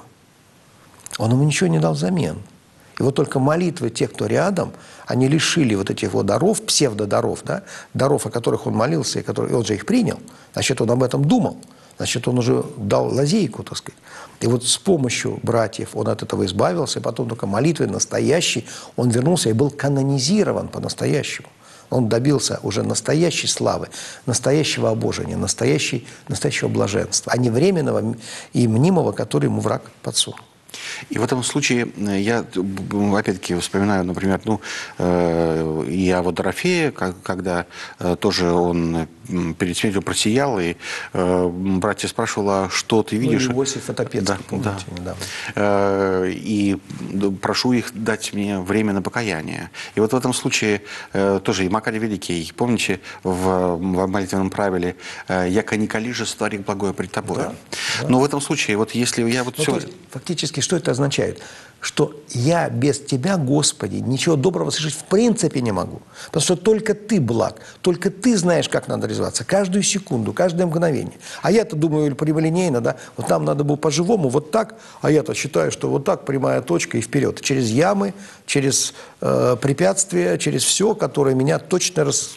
он ему ничего не дал взамен. И вот только молитвы тех, кто рядом, они лишили вот этих вот даров, псевдодаров, да, даров, о которых он молился, и, которые, и он же их принял, значит, он об этом думал, значит, он уже дал лазейку, так сказать. И вот с помощью братьев он от этого избавился, и потом только молитвой настоящей он вернулся и был канонизирован по-настоящему. Он добился уже настоящей славы, настоящего обожения, настоящей, настоящего блаженства, а не временного и мнимого, который ему враг подсунул. И в этом случае я, опять-таки, вспоминаю, например, ну, э, я вот Дорофея, когда э, тоже он перед смертью просиял, и э, братья спрашивали, что ты видишь? Ну, Иосиф Отопецкий, да, помните, да. недавно. Э, и прошу их дать мне время на покаяние. И вот в этом случае э, тоже и Макарий Великий, помните, в, в молитвенном правиле «Яко не калиже сотвори благое пред тобой». Да, да. Но в этом случае, вот если я вот ну, все... то есть, фактически, что это означает? Что я без Тебя, Господи, ничего доброго совершить в принципе не могу. Потому что только Ты благ, только Ты знаешь, как надо развиваться. Каждую секунду, каждое мгновение. А я-то думаю прямолинейно, да, вот нам надо было по-живому, вот так, а я-то считаю, что вот так, прямая точка и вперед. Через ямы, через э, препятствия, через все, которое меня точно рас...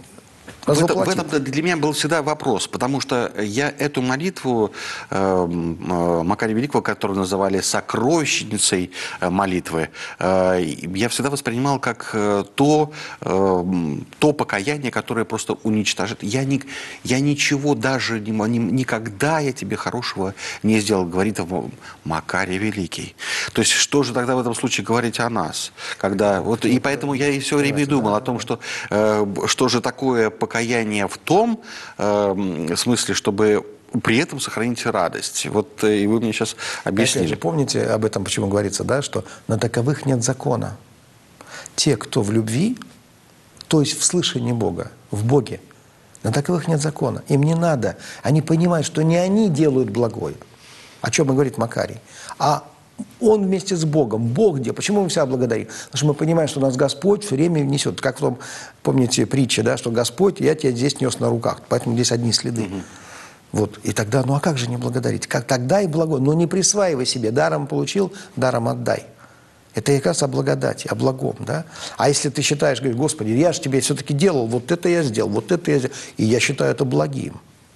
В этом, в этом для меня был всегда вопрос, потому что я эту молитву э, э, Макария Великого, которую называли сокровищницей молитвы, э, я всегда воспринимал как э, то, э, то покаяние, которое просто уничтожит. Я, не, я ничего даже, не, не, никогда я тебе хорошего не сделал, говорит Макарий Великий. То есть что же тогда в этом случае говорить о нас? Когда, вот, и поэтому я и все время думал о том, что, э, что же такое покаяние, покаяние в том э, смысле, чтобы при этом сохранить радость. Вот и вы мне сейчас объяснили. Опять же, помните об этом, почему говорится, да, что на таковых нет закона. Те, кто в любви, то есть в слышании Бога, в Боге, на таковых нет закона. Им не надо. Они понимают, что не они делают благое, о чем и говорит Макарий, а он вместе с Богом. Бог где? Почему мы всегда благодарим? Потому что мы понимаем, что нас Господь все время несет. Как в том, помните, притче, да, что Господь, я тебя здесь нес на руках, поэтому здесь одни следы. Угу. Вот. И тогда, ну а как же не благодарить? Как тогда и благое. Но не присваивай себе. Даром получил, даром отдай. Это как раз о благодати, о благом, да? А если ты считаешь, говоришь, Господи, я же тебе все-таки делал, вот это я сделал, вот это я сделал, и я считаю это благим.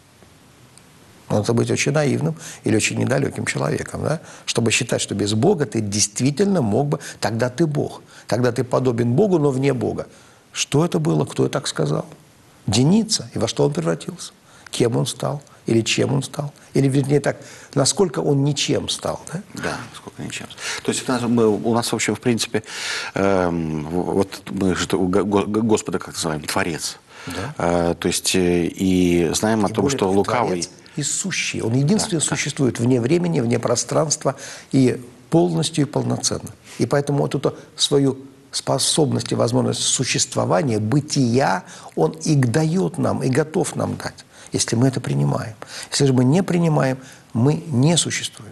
Надо быть очень наивным или очень недалеким человеком, да? Чтобы считать, что без Бога ты действительно мог бы... Тогда ты Бог. Тогда ты подобен Богу, но вне Бога. Что это было? Кто это так сказал? Деница. И во что он превратился? кем он стал, или чем он стал, или, вернее так, насколько он ничем стал. Да, да насколько ничем. То есть у нас, мы, у нас в общем, в принципе, э, вот мы же Господа, как называем, Творец. Да. Э, то есть и знаем и о том, что лукавый... Творец и сущий. Он единственный да, существует да. вне времени, вне пространства и полностью и полноценно. И поэтому вот эту свою способность и возможность существования, бытия, он и дает нам, и готов нам дать, если мы это принимаем. Если же мы не принимаем, мы не существуем.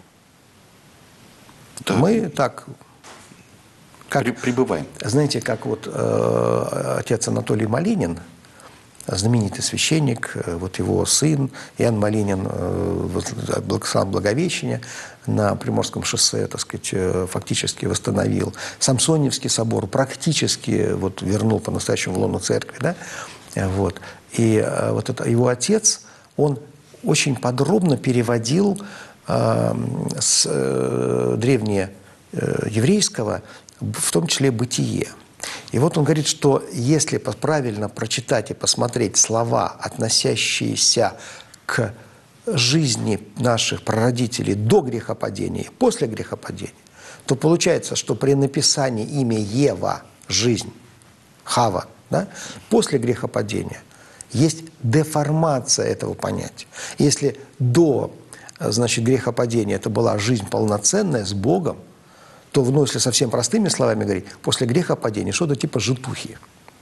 Да. Мы так... Как, пребываем. Знаете, как вот э, отец Анатолий Малинин, знаменитый священник, вот его сын Иоанн Малинин, сам Благовещение на Приморском шоссе, так сказать, фактически восстановил. Самсоневский собор практически вот вернул по-настоящему в лоно церкви. Да? Вот. И вот это, его отец, он очень подробно переводил э, с э, древнееврейского, в том числе «Бытие». И вот он говорит, что если правильно прочитать и посмотреть слова, относящиеся к жизни наших прародителей до грехопадения и после грехопадения, то получается, что при написании имя Ева, жизнь, Хава, да, после грехопадения есть деформация этого понятия. Если до, значит, грехопадения это была жизнь полноценная с Богом, то, ну, если совсем простыми словами говорить, после грехопадения что-то типа житухи,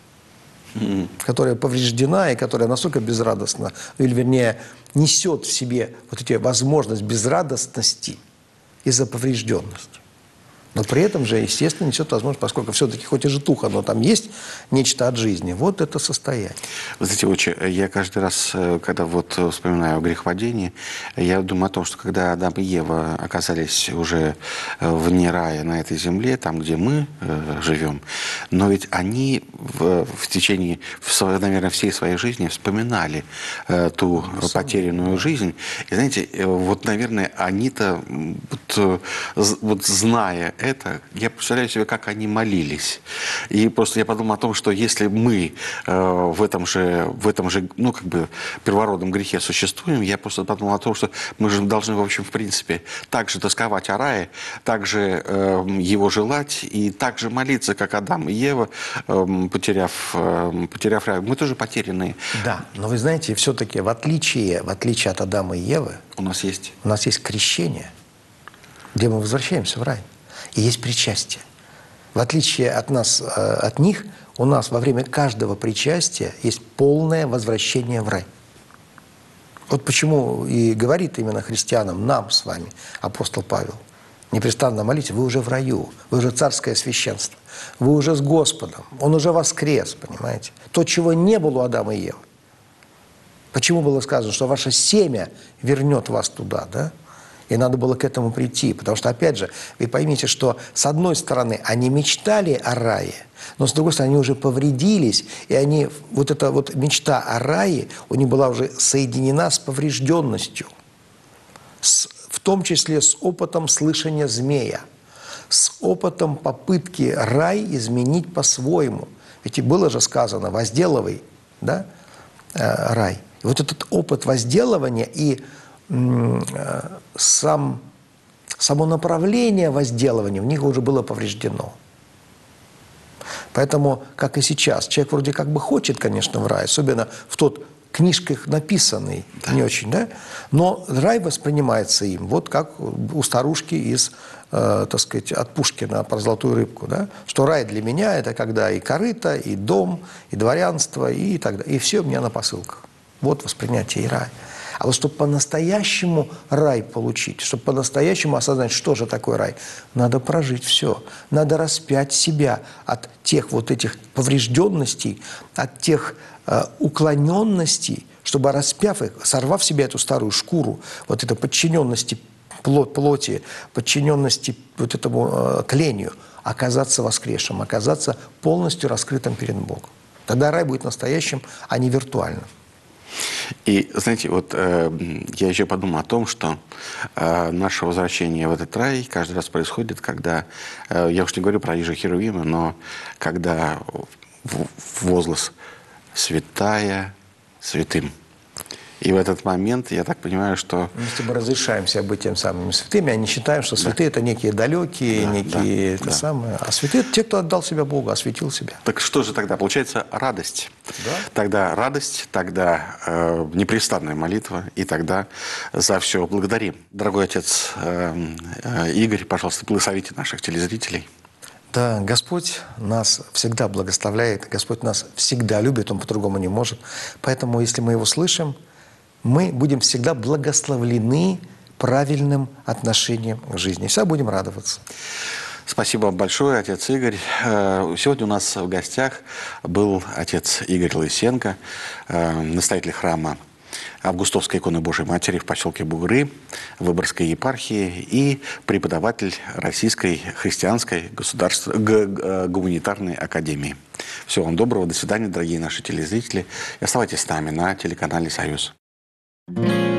mm-hmm. которая повреждена и которая настолько безрадостна, или, вернее, несет в себе вот эти возможность безрадостности из-за поврежденности. Но при этом же, естественно, несет возможность, поскольку все-таки хоть и житуха, но там есть нечто от жизни. Вот это состояние. Вы знаете, отче, я каждый раз, когда вот вспоминаю о грехопадении, я думаю о том, что когда Адам и Ева оказались уже вне рая на этой земле, там, где мы э, живем, но ведь они в, в течение, в своей, наверное, всей своей жизни вспоминали э, ту ну, потерянную жизнь. И знаете, вот, наверное, они-то, вот, вот зная это, я представляю себе, как они молились. И просто я подумал о том, что если мы э, в этом же, в этом же, ну, как бы, первородном грехе существуем, я просто подумал о том, что мы же должны, в общем, в принципе, также тосковать о рае, также э, его желать и также молиться, как Адам и Ева, э, потеряв, э, потеряв рай. Мы тоже потерянные. Да, но вы знаете, все-таки в отличие, в отличие от Адама и Евы, у нас есть, у нас есть крещение, где мы возвращаемся в рай. И есть причастие. В отличие от нас, от них, у нас во время каждого причастия есть полное возвращение в рай. Вот почему и говорит именно христианам, нам с вами, апостол Павел, непрестанно молитесь, вы уже в раю, вы уже царское священство, вы уже с Господом, Он уже воскрес, понимаете? То, чего не было у Адама и Евы. Почему было сказано, что ваше семя вернет вас туда, да? И надо было к этому прийти, потому что, опять же, вы поймите, что с одной стороны они мечтали о рае, но с другой стороны они уже повредились, и они, вот эта вот мечта о рае у них была уже соединена с поврежденностью, с, в том числе с опытом слышания змея, с опытом попытки рай изменить по-своему. Ведь и было же сказано «возделывай», да, э, рай. И вот этот опыт возделывания и Сам, само направление возделывания в них уже было повреждено. Поэтому, как и сейчас, человек вроде как бы хочет, конечно, в рай, особенно в тот книжках написанный, да. не очень, да? Но рай воспринимается им, вот как у старушки из, э, так сказать, от Пушкина про золотую рыбку, да? Что рай для меня – это когда и корыто, и дом, и дворянство, и так далее. И все у меня на посылках. Вот воспринятие и рая. А вот чтобы по-настоящему рай получить, чтобы по-настоящему осознать, что же такое рай, надо прожить все. Надо распять себя от тех вот этих поврежденностей, от тех э, уклоненностей, чтобы, распяв их, сорвав себе эту старую шкуру, вот этой подчиненности плоти, подчиненности вот этому э, тлению, оказаться воскресшим, оказаться полностью раскрытым перед Богом. Тогда рай будет настоящим, а не виртуальным. И, знаете, вот э, я еще подумал о том, что э, наше возвращение в этот рай каждый раз происходит, когда, э, я уж не говорю про Ижа Херувима, но когда возглас «Святая святым». И в этот момент, я так понимаю, что... Если мы разрешаем себя быть тем самыми святыми, а не считаем, что святые да. это некие далекие, да, некие да, это да. самое. А святые это те, кто отдал себя Богу, осветил себя. Так что же тогда? Получается радость. Да. Тогда радость, тогда э, непрестанная молитва, и тогда за все благодарим. Дорогой отец э, э, Игорь, пожалуйста, благословите наших телезрителей. Да, Господь нас всегда благословляет, Господь нас всегда любит, Он по-другому не может. Поэтому, если мы Его слышим, мы будем всегда благословлены правильным отношением к жизни. Всегда будем радоваться. Спасибо большое, отец Игорь. Сегодня у нас в гостях был отец Игорь Лысенко, настоятель храма Августовской иконы Божией Матери в поселке Бугры Выборгской епархии и преподаватель Российской христианской государств... гуманитарной академии. Всего вам доброго, до свидания, дорогие наши телезрители. И оставайтесь с нами на телеканале «Союз».